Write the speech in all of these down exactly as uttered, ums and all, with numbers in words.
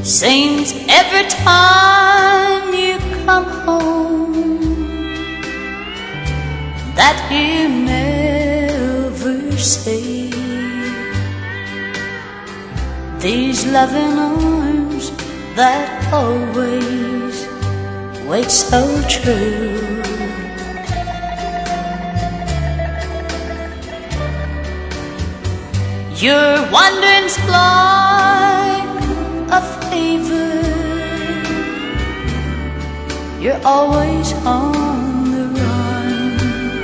Seems every time you come home that you never say these loving arms that always wait so true. Your wandering's like a favor. You're always on the run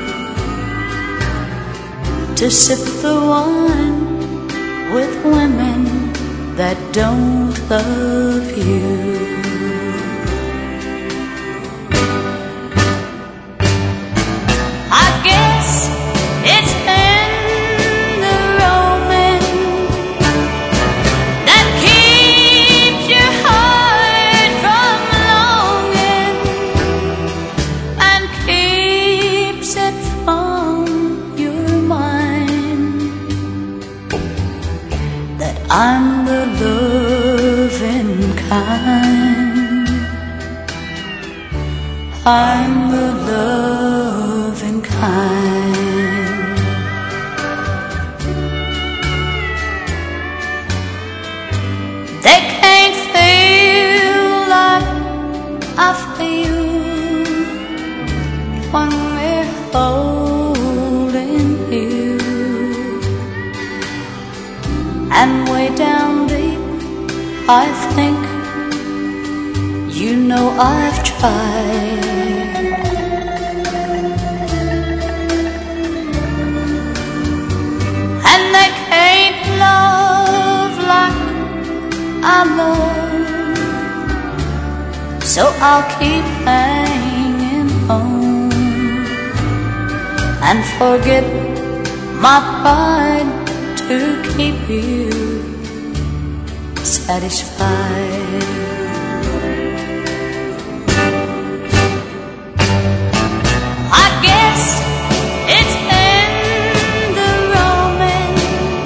to sip the wine with women that don't love you. I guess it's in the romance that keeps your heart from longing and keeps it from your mind, that I'm the loving kind, I'm the loving kind. They can't feel like I feel when we're holding you, and way down deep I think you know I've tried. And they can't love like I love, so I'll keep hanging on and forget my pride to keep you satisfied. I guess it's in the romance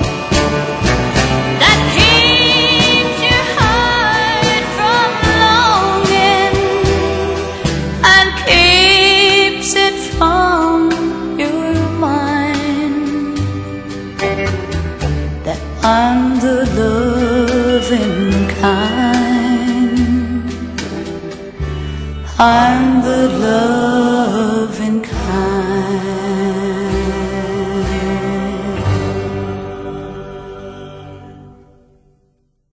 that keeps your heart from longing and keeps it from your mind, that I'm the loving kind, I'm the loving